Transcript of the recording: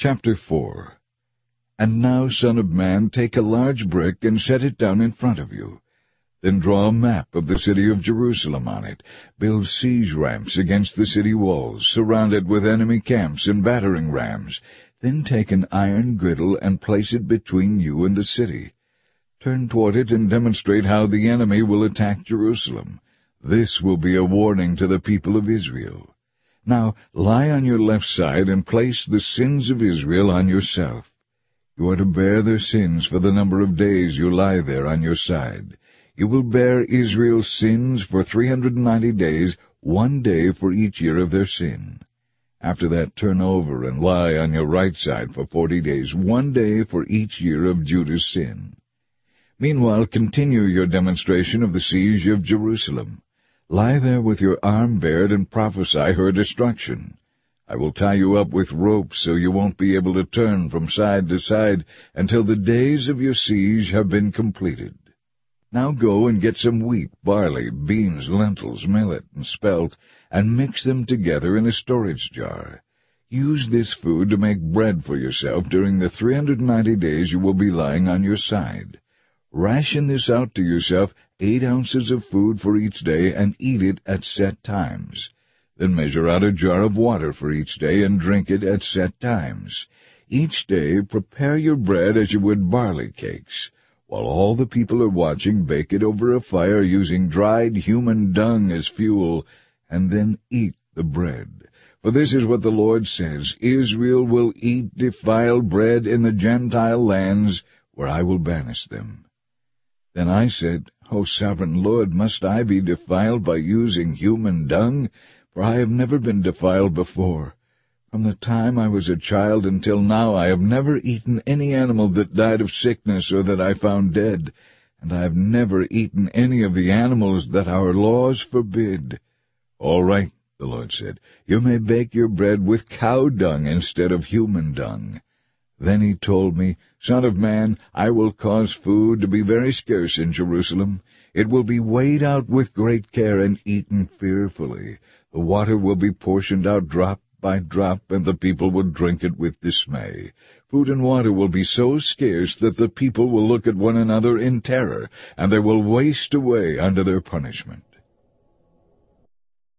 Chapter 4. And now, Son of man, take a large brick and set it down in front of you. Then draw a map of the city of Jerusalem on it. Build siege ramps against the city walls, surround it with enemy camps and battering rams. Then take an iron griddle and place it between you and the city. Turn toward it and demonstrate how the enemy will attack Jerusalem. This will be a warning to the people of Israel. Now lie on your left side and place the sins of Israel on yourself. You are to bear their sins for the number of days you lie there on your side. You will bear Israel's sins for 390 days, 1 day for each year of their sin. After that, turn over and lie on your right side for 40 days, 1 day for each year of Judah's sin. Meanwhile, continue your demonstration of the siege of Jerusalem. Lie there with your arm bared and prophesy her destruction. I will tie you up with ropes so you won't be able to turn from side to side until the days of your siege have been completed. Now go and get some wheat, barley, beans, lentils, millet, and spelt, and mix them together in a storage jar. Use this food to make bread for yourself during the 390 days you will be lying on your side. Ration this out to yourself, 8 ounces of food for each day, and eat it at set times. Then measure out a jar of water for each day and drink it at set times. Each day prepare your bread as you would barley cakes. While all the people are watching, bake it over a fire using dried human dung as fuel, and then eat the bread. For this is what the Lord says, Israel will eat defiled bread in the Gentile lands where I will banish them. Then I said, O sovereign Lord, must I be defiled by using human dung? For I have never been defiled before. From the time I was a child until now I have never eaten any animal that died of sickness or that I found dead, and I have never eaten any of the animals that our laws forbid. All right, the Lord said, you may bake your bread with cow dung instead of human dung. Then he told me, Son of man, I will cause food to be very scarce in Jerusalem. It will be weighed out with great care and eaten fearfully. The water will be portioned out drop by drop, and the people will drink it with dismay. Food and water will be so scarce that the people will look at one another in terror, and they will waste away under their punishment.